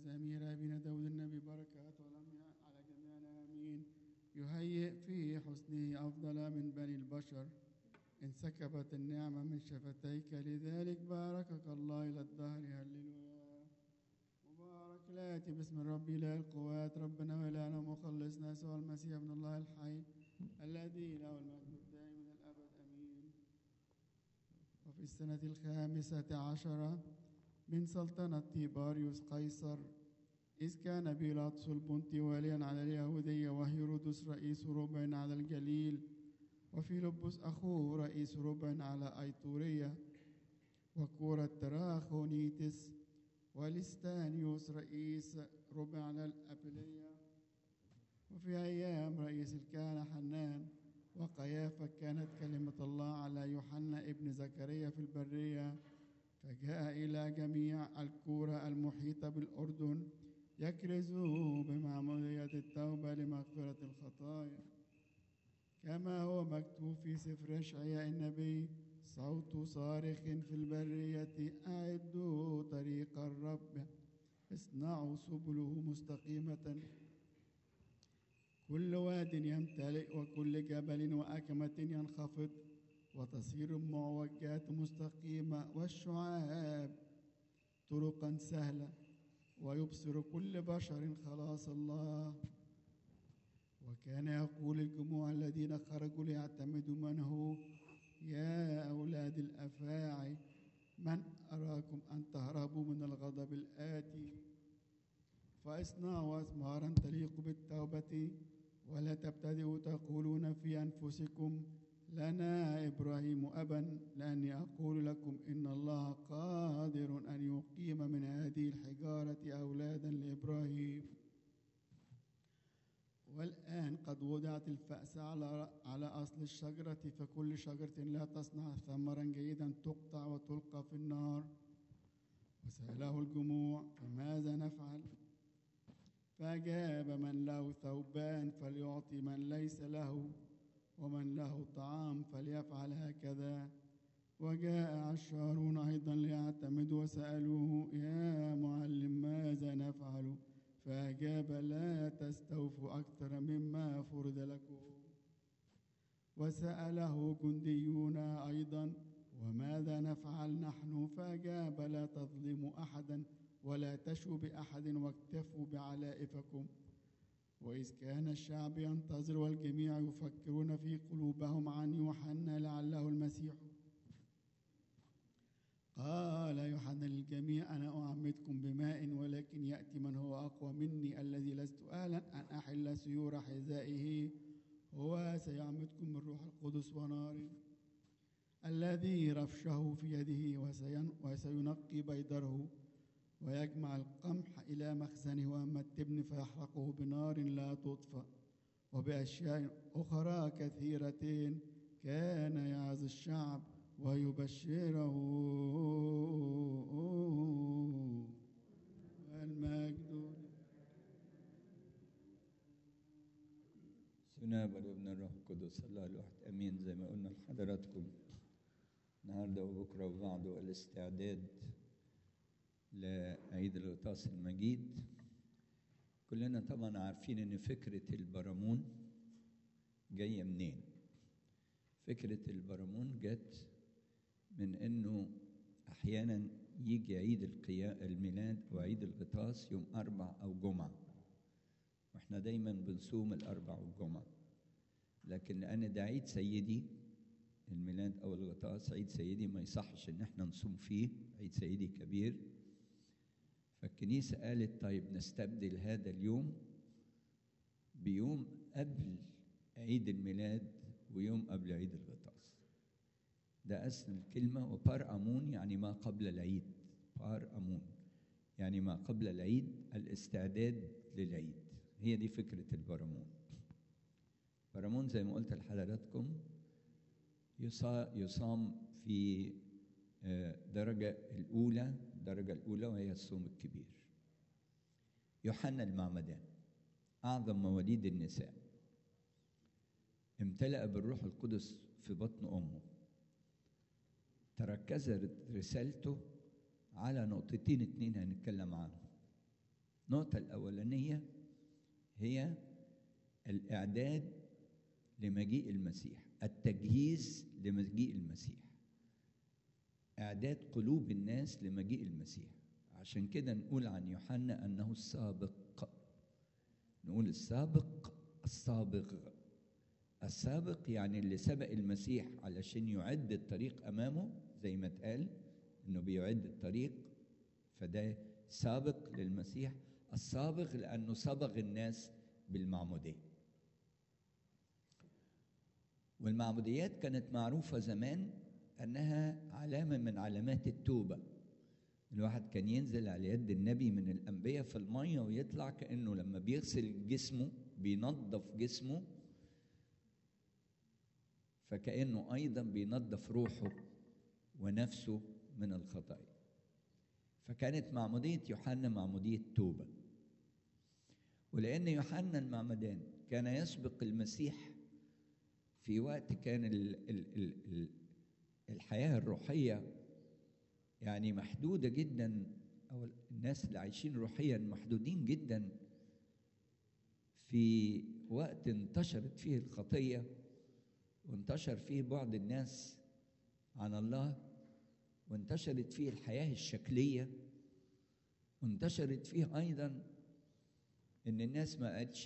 مزامير أبينا داود النبي بركات ولم على جميعنا آمين. يهيئ في حسنه أفضل من بني البشر، انسكبت النعمة من شفتيك، لذلك باركك الله إلى الدهر. هللويا. مبارك لا يأتي باسم الرب إله القوات، ربنا وإلهنا ومخلصنا يسوع المسيح ابن الله الحي، الذي له المجد الدائم من الأبد آمين. وفي السنة 15 من سلطنة تيباريوس قيصر، إذ كان بيلاطس البنطي واليا على اليهودية، وهيرودس رئيس ربع على الجليل، وفيلبس أخوه رئيس ربع على أيطورية، وكورة تراخونيتس، ولستانيوس رئيس ربع على الأبلية. وفي أيام رئيس الكهنة حنان وقيافة كانت كلمة الله على يوحنا ابن زكريا في البرية، فجاء إلى جميع الكورة المحيطة بالأردن يكرزوا بمعمودية التوبة لمغفرة الخطايا، كما هو مكتوب في سفر أشعياء النبي: صوت صارخ في البرية أعدوا طريق الرب، اصنعوا سبله مستقيمة. كل واد يمتلئ وكل جبل وأكمة ينخفض، وتصير المعوجات مستقيمة، والشعاب طرقا سهلة، ويبصر كل بشر خلاص الله. وكان يقول الجموع الذين خرجوا ليعتمدوا من هو: يا أولاد الأفاعي، من أراكم أن تهربوا من الغضب الآتي؟ فاصنعوا أثمارا تليق بالتوبة، ولا تبتدئوا تقولون في أنفسكم: لنا إبراهيم أبا، لأني أقول لكم إن الله قادر أن يقيم من هذه الحجارة أولادا لإبراهيم. والآن قد وضعت الفأس على أصل الشجرة، فكل شجرة لا تصنع ثمرا جيدا تقطع وتلقى في النار. وسأله الجموع: فماذا نفعل؟ فأجاب: من له ثوبان فليعطي من ليس له، ومن له طعام فليفعل هكذا. وجاء عشارون أيضا ليعتمدوا، وسألوه: يا معلم، ماذا نفعل؟ فأجاب: لا تستوفوا أكثر مما فرض لكم. وسأله جنديون أيضا: وماذا نفعل نحن؟ فأجاب: لا تظلموا أحدا، ولا تشوا بأحد، واكتفوا بعلائفكم. وإذ كان الشعب ينتظر والجميع يفكرون في قلوبهم عن يوحنا لعله المسيح، قال يوحنا للجميع: أنا أعمدكم بماء، ولكن يأتي من هو أقوى مني، الذي لست أهلا أن أحل سيور حذائه، هو سيعمدكم بالروح القدس ونار، الذي رفشه في يده، وسينقي بيدره، ويجمع القمح إلى مخزنه، وأما التبن فيحرقه بنار لا تطفأ. وبأشياء أخرى كثيرة كان يعظ الشعب ويبشره. المجد سناب الابن الروح القدس الله الواحد امين. زي ما قلنا لحضراتكم النهارده وبكره وبعده الاستعداد لعيد الغطاس المجيد. كلنا طبعا عارفين ان فكره البرامون جايه منين. فكره البرامون جت من انه احيانا يجي عيد الميلاد او عيد الغطاس يوم 4 أو جمعه، واحنا دايما بنصوم الاربع والجمعه، لكن لان ده عيد سيدي الميلاد او الغطاس، عيد سيدي ما يصحش ان احنا نصوم فيه، عيد سيدي كبير. فالكنيسه قالت طيب نستبدل هذا اليوم بيوم قبل عيد الميلاد ويوم قبل عيد الغطاس. ده اصل الكلمه. وبار امون يعني ما قبل العيد، بار امون يعني ما قبل العيد، الاستعداد للعيد. هي دي فكرة البرامون. برامون زي ما قلت لحضراتكم يصام في الدرجة الأولى وهي الصوم الكبير. يوحنا المعمدان أعظم مواليد النساء، امتلأ بالروح القدس في بطن أمه. تركزت رسالته على نقطتين 2 هنتكلم عنهم. النقطة الأولانية هي الإعداد لمجيء المسيح، التجهيز لمجيء المسيح، إعداد قلوب الناس لمجيء المسيح. عشان كده نقول عن يوحنا أنه السابق، نقول السابق السابق. السابق يعني اللي سبق المسيح علشان يعد الطريق أمامه، زي ما اتقال إنه بيعد الطريق، فده سابق للمسيح. السابق لأنه سبق الناس بالمعمودية، والمعموديات كانت معروفة زمان أنها علامة من علامات التوبة. الواحد كان ينزل على يد النبي من الأنبياء في المية ويطلع كأنه لما بيغسل جسمه بينظف جسمه، فكأنه أيضا بينظف روحه ونفسه من الخطايا. فكانت معمودية يوحنا معمودية توبة. ولأن يوحنا المعمدان كان يسبق المسيح في وقت كان الحياة الروحية يعني محدودة جدا، أو الناس اللي عايشين روحيا محدودين جدا، في وقت انتشرت فيه الخطية وانتشر فيه بعد الناس عن الله، وانتشرت فيه الحياة الشكلية، وانتشرت فيه أيضا إن الناس ما قالتش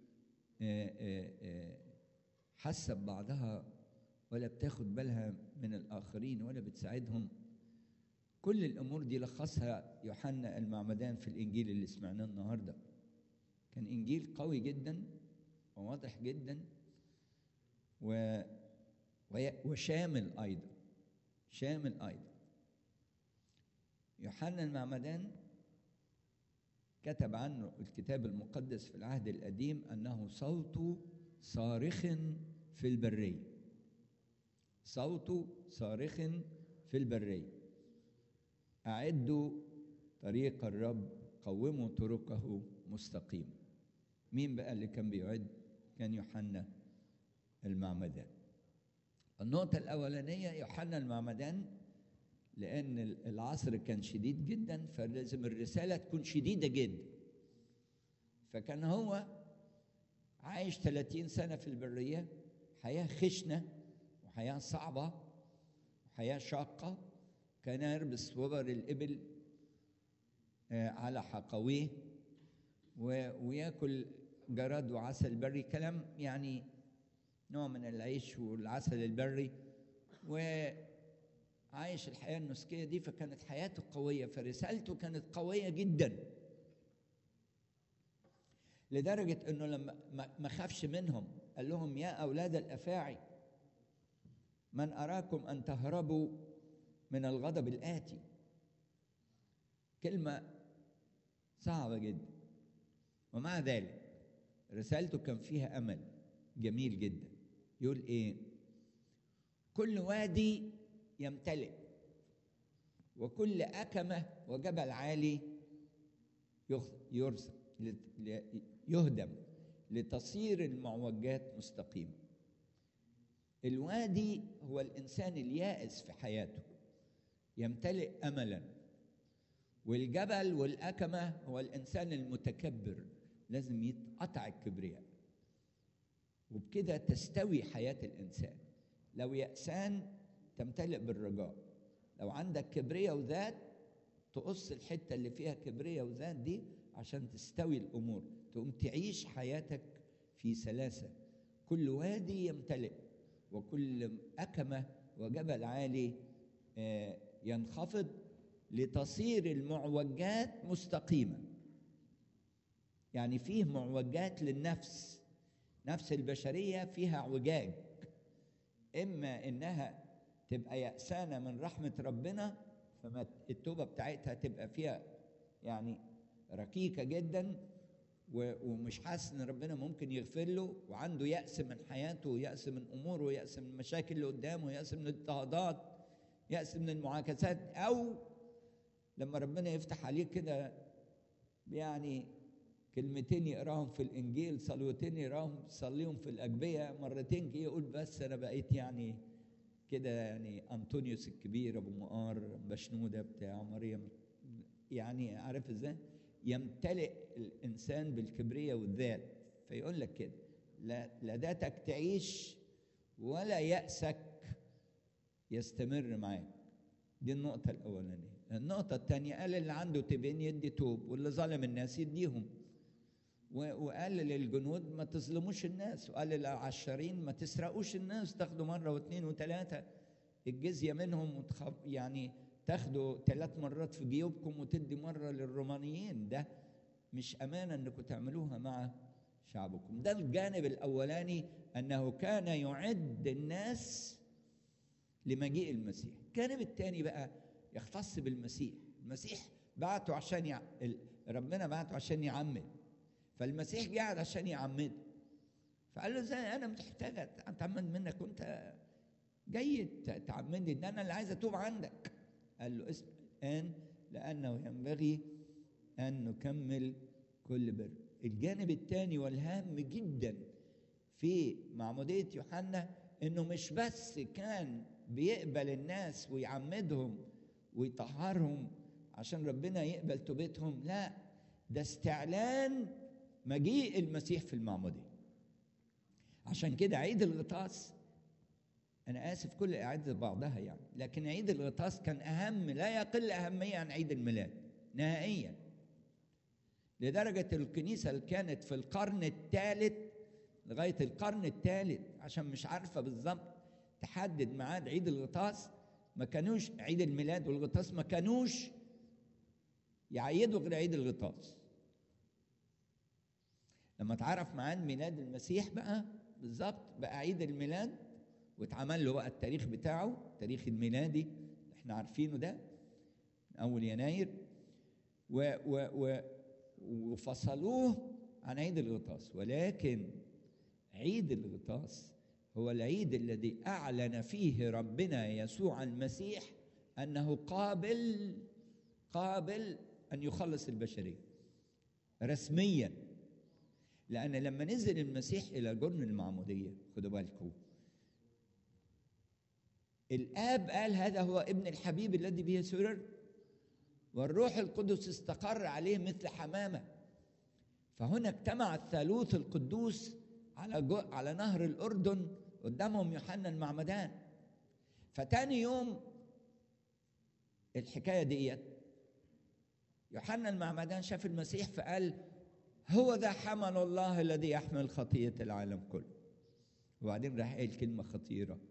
حاسة ببعضها ولا بتاخد بالها من الآخرين ولا بتساعدهم. كل الأمور دي لخصها يوحنا المعمدان في الإنجيل اللي سمعناه النهاردة. كان إنجيل قوي جدا وواضح جدا وشامل أيضا، شامل أيضا. يوحنا المعمدان كتب عنه الكتاب المقدس في العهد القديم أنه صوت صارخ في البرية، صوت صارخ في البرية، أعدوا طريق الرب، قوموا طرقه مستقيم. مين بقى اللي كان بيعد؟ كان يوحنا المعمدان. النقطة الأولانية يوحنا المعمدان، لأن العصر كان شديد جدا، فلازم الرسالة تكون شديدة جدا. فكان هو عايش 30 سنة في البرية، حياة خشنة وحياة صعبة وحياة شاقة. كان يلبس وبر الإبل على حقويه ويأكل جراد وعسل بري، كلام يعني نوع من العيش والعسل البري، وعايش الحياة النسكية دي. فكانت حياته قوية، فرسالته كانت قوية جدا، لدرجة أنه لما ما خافش منهم قال لهم: يا أولاد الأفاعي، من أراكم أن تهربوا من الغضب الآتي. كلمة صعبة جدا، ومع ذلك رسالته كان فيها أمل جميل جدا. يقول إيه؟ كل وادي يمتلئ وكل أكمة وجبل عالي يهدم لتصير المعوجات مستقيمة. الوادي هو الإنسان اليائس في حياته يمتلئ أملا، والجبل والأكمة هو الإنسان المتكبر، لازم يتقطع الكبرياء، وبكده تستوي حياة الإنسان. لو يأسان تمتلئ بالرجاء، لو عندك كبرياء وذات تقص الحتة اللي فيها كبرياء وذات دي عشان تستوي الأمور، تقوم تعيش حياتك في سلاسة. كل وادي يمتلئ وكل أكمة وجبل عالي ينخفض لتصير المعوجات مستقيمة. يعني فيه معوجات للنفس، نفس البشرية فيها اعوجاج، إما إنها تبقى يأسانة من رحمة ربنا، فما التوبة بتاعتها تبقى فيها يعني ركيكة جدا، ومش حاسس إن ربنا ممكن يغفر له، وعنده يأس من حياته ويأس من أموره ويأس من المشاكل اللي قدامه ويأس من الاضطهادات، يأس من المعاكسات. أو لما ربنا يفتح عليه كده يعني كلمتين يقراهم في الإنجيل، صلوتين يقراهم صليهم في الأجبية مرتين كده، يقول بس أنا بقيت يعني كده يعني أنطونيوس الكبير، أبو مقار، بشنودة بتاع مريم، يعني عارف إزاي؟ يمتلئ الإنسان بالكبرياء والذات. فيقول لك كده: لا ذاتك تعيش ولا يأسك يستمر معاك. دي النقطة الأولانية. النقطة الثانية قال: اللي عنده تبين يدي توب، واللي ظلم الناس يديهم. وقال للجنود: ما تظلموش الناس. وقال للعشارين: ما تسرقوش الناس، تاخدوا مرة واثنين وثلاثة الجزية منهم، يعني تاخدوا 3 مرات في جيوبكم وتدي مرة للرومانيين. ده مش أمانة أنكم تعملوها مع شعبكم. ده الجانب الأولاني، أنه كان يعد الناس لمجيء المسيح. الجانب الثاني بقى يختص بالمسيح. المسيح بعته عشان ربنا بعته عشان يعمد، فالمسيح قاعد عشان يعمد. فقال له: ازاي انا محتاج اتعمد منك وانت جاي تعمدني؟ ده انا اللي عايز اتوب عندك. قال له: اسم الان لانه ينبغي ان نكمل كل بر. الجانب الثاني والهام جدا في معمودية يوحنا انه مش بس كان بيقبل الناس ويعمدهم ويطهرهم عشان ربنا يقبل توبتهم، لا، ده استعلان مجيء المسيح في المعمودية. عشان كده عيد الغطاس، أنا آسف كل إعادة بعضها يعني، لكن عيد الغطاس كان أهم، لا يقل أهمية عن عيد الميلاد نهائيا. لدرجة الكنيسة اللي كانت في القرن الثالث لغاية القرن الثالث عشان مش عارفة بالظبط تحدد ميعاد عيد الغطاس، ما كانوش عيد الميلاد والغطاس ما كانوش يعيدوا غير عيد الغطاس. لما تعرف ميعاد ميلاد المسيح بقى بالظبط بقى عيد الميلاد، واتعمل له بقى التاريخ بتاعه، التاريخ الميلادي اللي احنا عارفينه ده من أول يناير، وفصلوه عن عيد الغطاس. ولكن عيد الغطاس هو العيد الذي أعلن فيه ربنا يسوع المسيح أنه قابل أن يخلص البشرية رسميا. لأن لما نزل المسيح إلى جرن المعمودية، خدوا بالكم، الآب قال: هذا هو ابن الحبيب الذي به سرر، والروح القدس استقر عليه مثل حمامة. فهنا اجتمع الثالوث القدوس على نهر الأردن قدامهم يوحنا المعمدان. فتاني يوم الحكاية ديت يوحنا المعمدان شاف المسيح فقال: هو ذا حمل الله الذي يحمل خطية العالم كله. وبعدين راح قال كلمة خطيرة: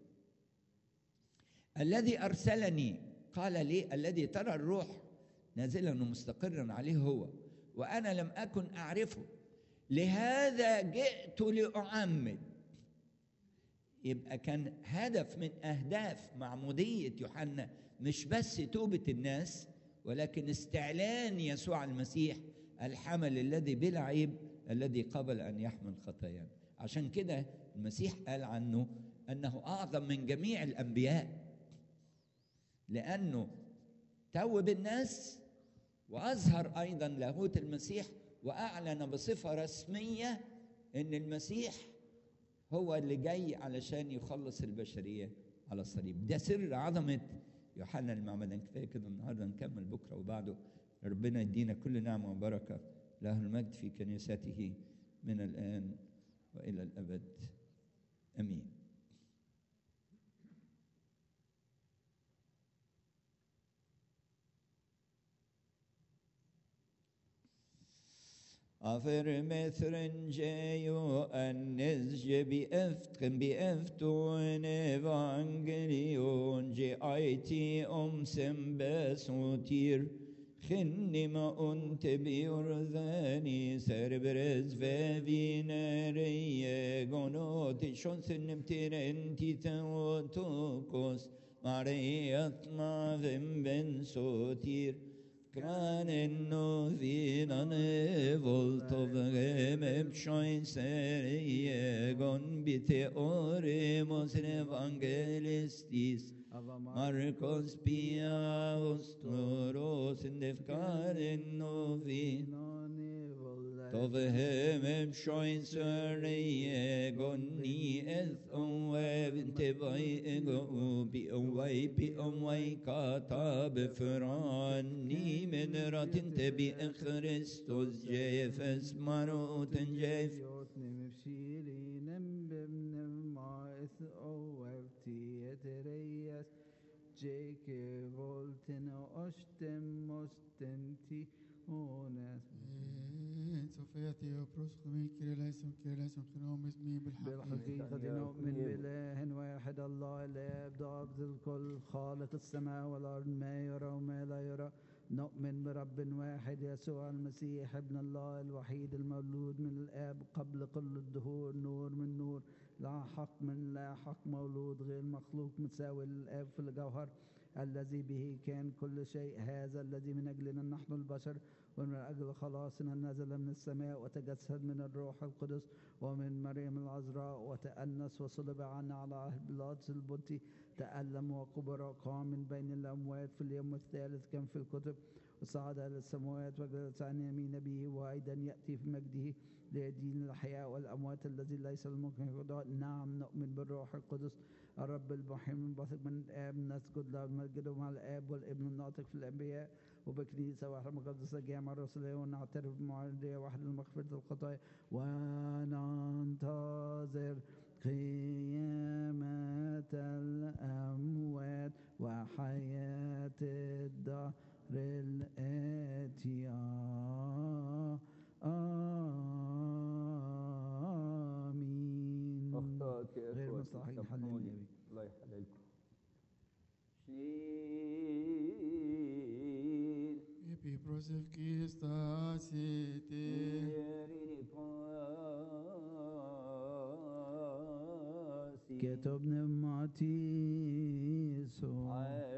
الذي أرسلني قال لي الذي ترى الروح نازلا ومستقرا عليه هو، وأنا لم أكن أعرفه، لهذا جئت لأعمد. يبقى كان هدف من أهداف معمودية يوحنا مش بس توبة الناس، ولكن استعلان يسوع المسيح الحمل الذي بلا عيب الذي قبل أن يحمل خطايانا. عشان كده المسيح قال عنه أنه أعظم من جميع الأنبياء، لأنه توب الناس وأظهر أيضا لاهوت المسيح، وأعلن بصفة رسمية أن المسيح هو اللي جاي علشان يخلص البشرية على الصليب. ده سر عظمة يوحنا المعمدان. كفاية كده النهارده، نكمل بكرة وبعده. ربنا يدينا كل نعمة وبركة. له المجد في كنيسته من الآن وإلى الأبد، آمين. Afer methrengejo annes je beefton evangelion je aiti sembesotir خنما أنت بيرذاني سربرز فيناري جنوت شنسن بترنتي توتوكوس ماريات ما بن سوتير كان إنه فينا نفولتوف غيم بشوين سرية جن بتأوريموس الإفانجيليستيس Marcos Piaos Toros in the Fkaren Novi تظهم شوين سرية قني إذ بنت بأموي كاتب فراني من راتن تبي خريستوس جيف اسمروت جيف يوتني مبشيري نمبم ما إث أوفتي يتريس جيك فولتن أشتم مستنتي هونس سوف يأتي وبرسخمي كيرلايسون خنوم اسمي بالحقيقة نؤمن بإله واحد الله الآب ضابط الكل خالق السماء والأرض ما يرى وما لا يرى نؤمن برب واحد يسوع المسيح ابن الله الوحيد المولود من الآب قبل كل الدهور نور من نور لا حق من لا حق مولود غير مخلوق مساوي للآب في الجوهر الذي به كان كل شيء هذا الذي من أجلنا نحن البشر ومن أجل خلاصنا نزل من السماء وتجسد من الروح القدس ومن مريم العذراء وتأنس وصلب عنا على عهد بيلاطس البنطي تألم وقبر وقام من بين الأموات في اليوم الثالث كم في الكتب وصعد إلى السماوات وجلس عن يمين أبيه وأيضا يأتي في مجده ليدين الأحياء والأموات الذي ليس الممكن يقضى. نعم نؤمن بالروح القدس الرب المحيي منبثق من الآب نسجد له ونمجده مع الآب والابن الناطق في الأنبياء وبكنيسة واحدة مقدسة جامعة رسولية ونعترف بمعمودية واحدة لمغفرة الخطايا وننتظر قيامة الأموات وحياة الدهر الآتية آمين. أخطأت يا غير أخواتي، مستحيل حل سامحوني. النبي. الله يحللكم. Epi prosevki stasite كتب نماتي